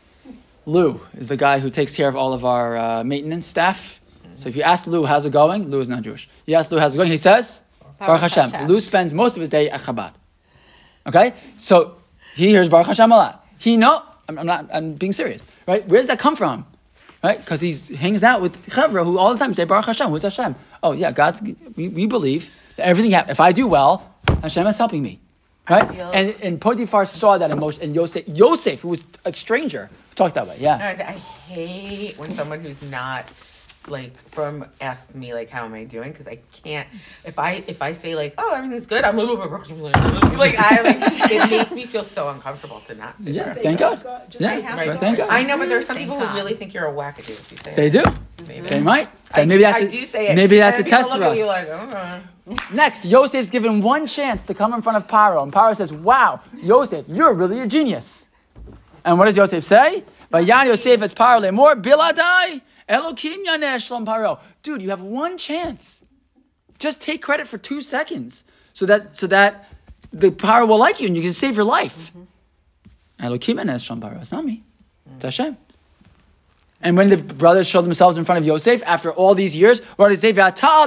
Lou, is the guy who takes care of all of our uh, maintenance staff. So if you ask Lou, how's it going? Lou is not Jewish. You ask Lou, how's it going? He says, Baruch, Baruch Hashem. Hashem. Lou spends most of his day at Chabad. Okay? So he hears Baruch Hashem a lot. He know, I'm, I'm not, I'm being serious, right? Where does that come from? Right? Because he hangs out with Chevra who all the time say, Baruch Hashem, who's Hashem? Oh yeah, God's, we, we believe that everything happens. If I do well, Hashem is helping me. Right? And, and Potiphar saw that emotion, and Yosef, Yosef, who was a stranger, talked that way, yeah. No, I, I hate when someone who's not like from asks me like how am I doing, because I can't if I if I say like oh everything's good, I'm a little bit like I like it makes me feel so uncomfortable to not say yeah that. Thank God. Yeah, right. Thank God. I know, but there are some people who really think you're a wackadoo if you say they it. do. Maybe. They might. I, maybe that's I a, do say it. Maybe that's a test for for us. You like, okay. Next, Yosef's given one chance to come in front of Paro, and Paro says, "Wow, Yosef, you're really a genius." And what does Yosef say? Vayan Yosef es Paro lemor biladai Elokim yaneh shlom Paro. Dude, you have one chance. Just take credit for two seconds, so that so that the Paro will like you and you can save your life. Elokim yaneh shlom Paro. It's not me. It's Hashem. And when the brothers show themselves in front of Yosef after all these years, what does he say?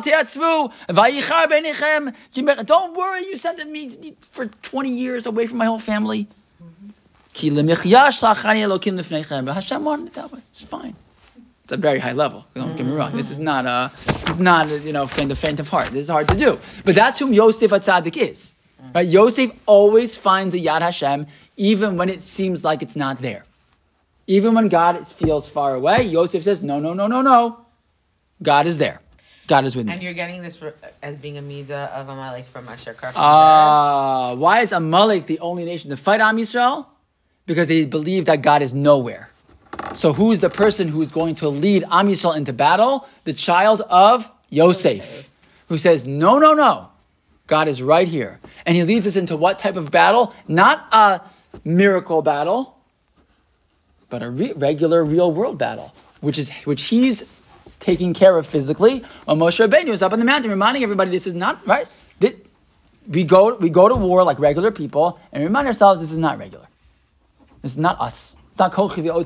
Don't worry, you sent me for twenty years away from my whole family. But Hashem wanted it that way. It's fine. It's a very high level. Don't get me wrong. This is not a, it's not a, you know, faint of faint of heart. This is hard to do. But that's whom Yosef HaTzadik is. Right? Yosef always finds a Yad Hashem, even when it seems like it's not there. Even when God feels far away, Yosef says, no, no, no, no, no. God is there. God is with me. And you're getting this for, as being a midah of Amalek from Asher Karfan. Ah, uh, why is Amalek the only nation to fight Am Yisrael? because they believe that God is nowhere. So who's the person who's going to lead Am Yisrael into battle? The child of Yosef, who says, no, no, no. God is right here. And he leads us into what type of battle? Not a miracle battle, but a re- regular real world battle, which is which he's taking care of physically. While Moshe Rabbeinu is up on the mountain reminding everybody this is not right. This, we go we go to war like regular people and remind ourselves this is not regular. This is not us. It's not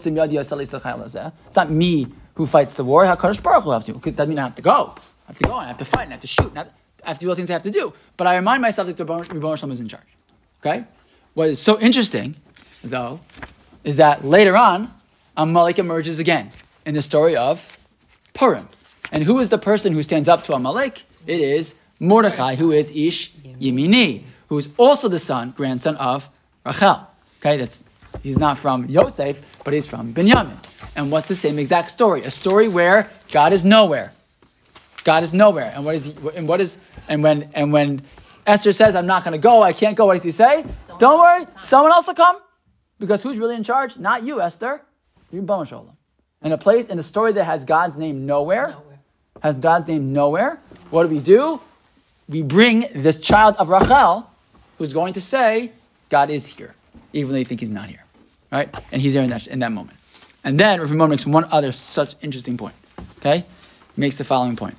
It's not me who fights the war. HaKadosh Baruch Hu helps you. That means I have to go. I have to go and I have to fight and I have to shoot. And I have to do all the things I have to do. But I remind myself that the Rebbeinu Shalom is in charge. Okay? What is so interesting, though, is that later on, Amalek emerges again in the story of Purim. And who is the person who stands up to Amalek? It is Mordechai, who is Ish Yemini, who is also the son, grandson of Rachel. Okay, that's he's not from Yosef, but he's from Binyamin. And what's the same exact story? A story where God is nowhere. God is nowhere. And what is he, and what is and when and when Esther says, I'm not going to go, I can't go, what does he say? Don't worry, someone else will come. Because who's really in charge? Not you, Esther. You're Rebbeinu Shalom. In a place, in a story that has God's name nowhere, nowhere, has God's name nowhere, what do we do? We bring this child of Rachel, who's going to say, God is here, even though you think he's not here. Right? And he's there in that, in that moment. And then Rav Shimon makes one other such interesting point. Okay? He makes the following point.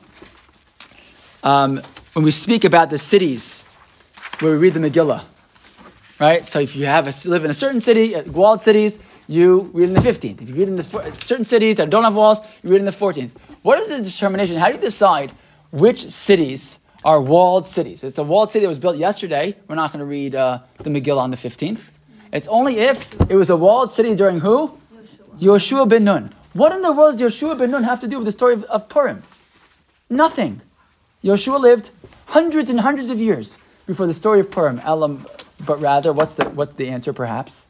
Um, when we speak about the cities where we read the Megillah, right? So if you have a, live in a certain city, uh, walled cities, you read in the fifteenth. If you read in the certain cities that don't have walls, you read in the fourteenth. What is the determination? How do you decide which cities are walled cities? It's a walled city that was built yesterday. We're not going to read uh, the Megillah on the fifteenth. It's only if it was a walled city during who? Yoshua ben Nun. What in the world does Yoshua ben Nun have to do with the story of, of Purim? Nothing. Yoshua lived hundreds and hundreds of years before the story of Purim. Elam, but rather, what's the what's the answer perhaps?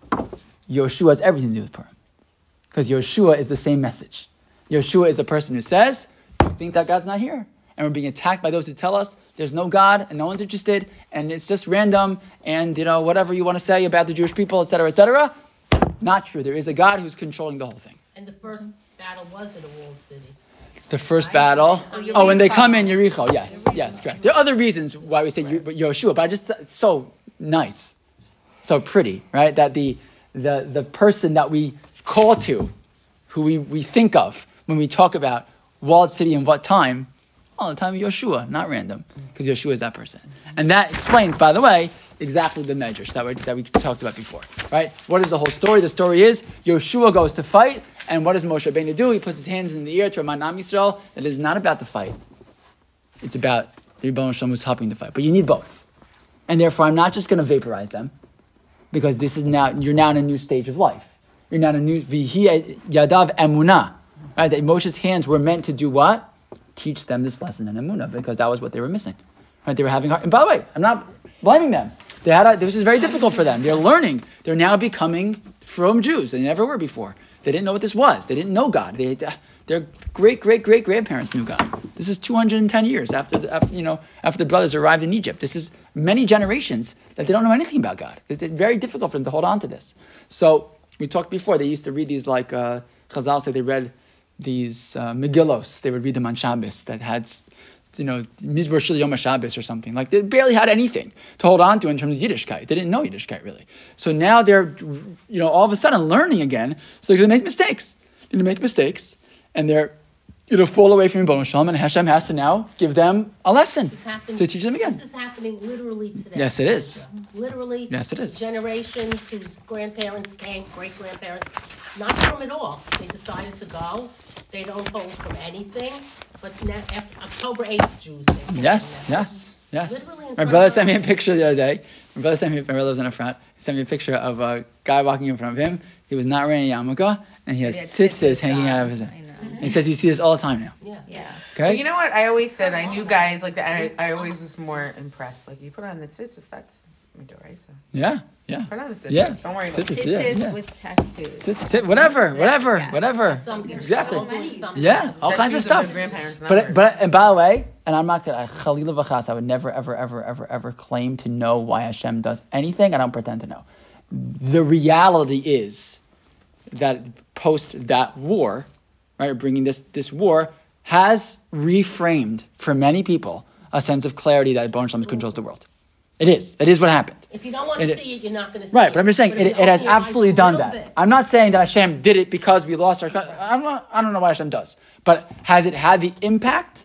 Yoshua has everything to do with Purim. Because Yoshua is the same message. Yoshua is a person who says, you think that God's not here. And we're being attacked by those who tell us there's no God and no one's interested and it's just random and, you know, whatever you want to say about the Jewish people, et cetera, et cetera. Not true. There is a God who's controlling the whole thing. And the first battle was in a walled city. The first battle. Oh, oh, when they come in Yericho. Yes, yes, correct. There are other reasons why we say Yoshua, but I just, it's so nice, so pretty, right? That the the the person that we call to, who we, we think of when we talk about walled city and what time, all the time of Yoshua, not random, because Yoshua is that person. And that explains, by the way, exactly the measures that we, that we talked about before, right? What is the whole story? The story is Yoshua goes to fight, and what does Moshe Rabbeinu do? He puts his hands in the air to remind Am Yisrael that it is not about the fight. It's about the Rebbeinu Shalom who's helping the fight. But you need both. And therefore, I'm not just going to vaporize them, because this is now, you're now in a new stage of life. You're now in a new, Vihi Yadav Emunah, right? That Moshe's hands were meant to do what? Teach them this lesson in Emunah, because that was what they were missing. Right? They were having hard, and by the way, I'm not blaming them. They had a, this was very difficult for them. They're learning. They're now becoming from Jews. They never were before. They didn't know what this was. They didn't know God. They, their great, great, great grandparents knew God. This is two hundred ten years after, the, after you know after the brothers arrived in Egypt. This is many generations that they don't know anything about God. It's very difficult for them to hold on to this. So we talked before. They used to read these like uh, Chazal said. They read these uh, Megillos. They would read them on Shabbos that had, you know, Mizmor Shel Yom HaShabbos or something. Like they barely had anything to hold on to in terms of Yiddishkeit. They didn't know Yiddishkeit really. So now they're, you know, all of a sudden learning again. So they're going to make mistakes. They're going to make mistakes, and they're going to fall away from Rebbeinu Shalom, and Hashem has to now give them a lesson to teach them again. This is happening literally today. Yes, it is. Literally. Yes, it is. Generations whose grandparents came, great-grandparents, not from it all. They decided to go. They don't hold from anything. But now, after October eighth, Jews. Yes, yes, yes. Literally My brother sent me a picture the other day. My brother sent me, my brother lives in the front. He sent me a picture of a guy walking in front of him. He was not wearing a yarmulke, and he has tzitzis hanging out of his head. He says you see this all the time now. Yeah. Yeah. Okay. Well, you know what? I always said I knew guys like that. I, I always was more impressed. Like you put on the tzitzis, that's Midorah. Yeah, yeah. Put on the tzitzis. Yeah. Don't worry about Tzitzis, it. yeah, Tzitzis yeah. with tattoos. Tzitzis, tit- whatever, whatever, Yes. whatever. Something Exactly. so good, something. Yeah, all kinds of Tattoos stuff. my grandparents' But numbers. but and by the way, and I'm not gonna Chalila v'chas, I would never ever ever ever ever claim to know why Hashem does anything. I don't pretend to know. the reality is that post that war, right, bringing this, this war, has reframed for many people a sense of clarity that Baruch Shalom controls the world. It is. It is what happened. If you don't want to It- see it, you're not going to see Right, it. but I'm just saying, if it, you it has open your eyes absolutely a done little that. bit- I'm not saying that Hashem did it because we lost our... I'm not, I don't know why Hashem does. But has it had the impact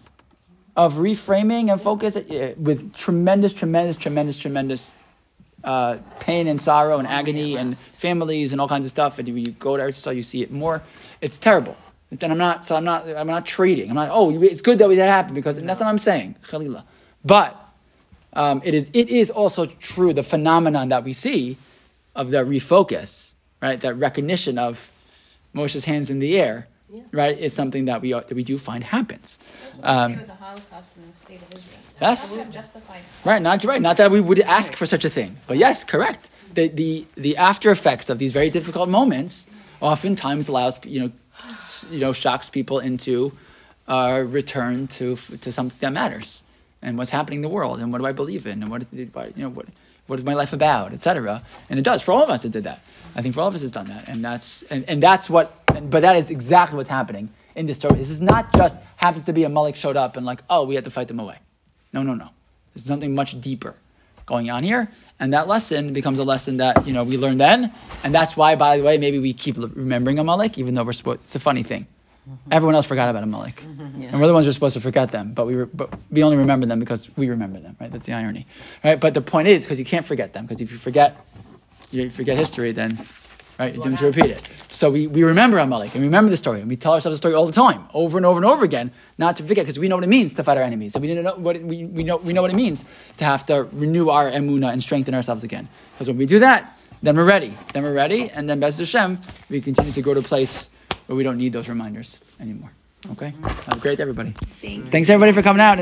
of reframing and focus uh, with tremendous, tremendous, tremendous, tremendous uh, pain and sorrow and agony and families and all kinds of stuff? And when you go to Eretz Yisrael, you see it more. It's terrible. Then I'm not, so I'm not, I'm not trading. I'm not, oh, it's good that that happened because, and that's what I'm saying, Khalila. But um, it is, it is also true, the phenomenon that we see of the refocus, right? That recognition of Moshe's hands in the air, Yeah. right, is something that we are, that we do find happens. Same Um, with the Holocaust in the state of Israel. Yes. That would justify it. right, not right. Not that we would ask for such a thing, but yes, correct. The the the after effects of these very difficult moments oftentimes allows you know, s- you know, shocks people into uh, return to to something that matters and what's happening in the world and what do I believe in and what what, you know what what is my life about, et cetera. And it does for all of us. It did that. I think for all of us, it's done that, and that's and, and that's what. And, but that is exactly what's happening in this story. This is not just happens to be a Malik showed up and like, oh, we had to fight them away. No, no, no. There's something much deeper going on here, and that lesson becomes a lesson that you know we learned then, and that's why, by the way, maybe we keep l- remembering Amalek, even though we're supposed. It's a funny thing. Mm-hmm. Everyone else forgot about Amalek, mm-hmm, yeah. and we're the ones who are supposed to forget them, but we were, but we only remember them because we remember them, right? That's the irony, right? But the point is, because you can't forget them, because if you forget, you forget history, then. Right, you didn't repeat it. So we, we remember Amalek, and we remember the story, and we tell ourselves the story all the time, over and over and over again, not to forget, because we know what it means to fight our enemies. So we didn't know what it, we, we know we know what it means to have to renew our emunah and strengthen ourselves again. Because when we do that, then we're ready. Then we're ready, and then Bez Hashem, we continue to go to a place where we don't need those reminders anymore. Okay, have a great day, everybody. Thanks, everybody, for coming out.